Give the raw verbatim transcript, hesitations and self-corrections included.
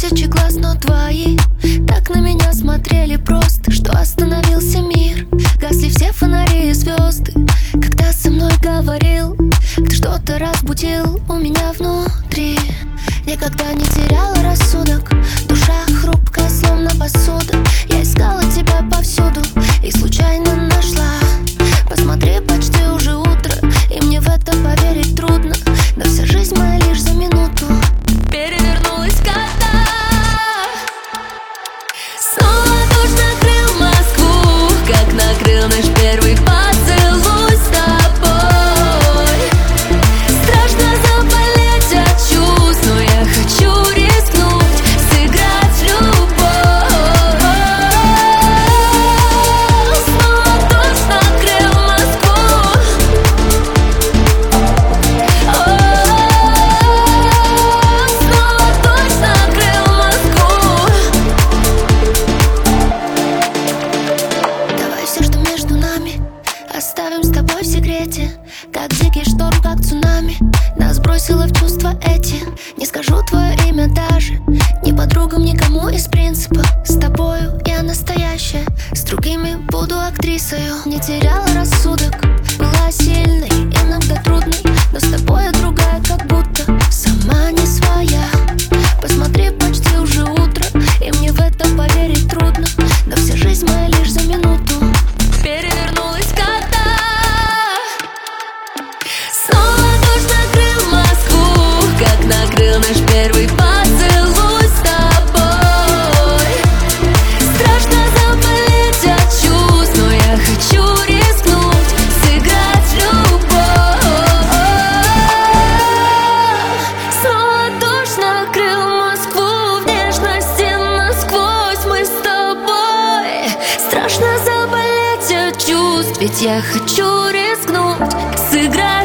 тысячи глаз, но твои так на меня смотрели просто, что остановился мир. Гасли все фонари и звезды, когда со мной говорил. Ты что-то разбудил у меня внутри. Никогда не теряла рассудок, душа хрупкая, словно посуда. Я искала тебя повсюду и случайно нашла. Посмотри, почти уже утро, и мне в это поверить трудно. Но вся жизнь моя лишь за минуту перевернулась когда снова дождь накрыл Москву, как накрыл наш первый поцелуй с тобой. Страшно заболеть от чувств, но я хочу рискнуть, сыграть в любовь. Снова дождь накрыл Москву. Снова дождь накрыл Москву. Давай все, что между нами, оставим с тобой в секрете. Как дикий шторм, как цунами, нас бросило в чувства эти. Не скажу твое имя даже, ни подругам, никому из принципа. С тобою я настоящая, с другими буду актрисою. Не теряла рассудок, была сильной, иногда трудной, но с тобой я другая, как будто сама не своя. Посмотри, почти уже утро, и мне в это поверить трудно. Но вся жизнь моя лишь за минуту перевернулась когда снова дождь накрыл Москву, как накрыл наш первый поцелуй с тобой. Страшно заболеть от чувств, но я хочу рискнуть, сыграть в любовь. Снова дождь накрыл Москву, в нежности насквозь мы с тобой. Страшно заболеть от чувств, ведь я хочу рискнуть, сыграть